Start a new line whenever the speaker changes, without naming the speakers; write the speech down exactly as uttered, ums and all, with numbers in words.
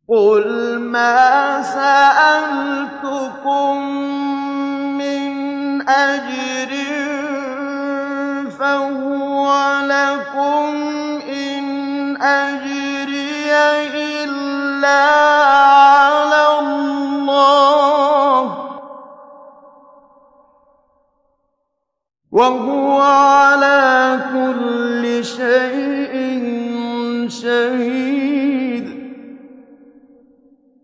قُلْ مَا سَأَلْتُكُم مِّنْ أَجْرٍ فَهُوَ لَكُمْ ۖ إِنْ أَجْرِيَ إِلَّا عَلَى اللَّهِ ۖ وَهُوَ عَلَىٰ كُلِّ شَيْءٍ شَهِيدٌ.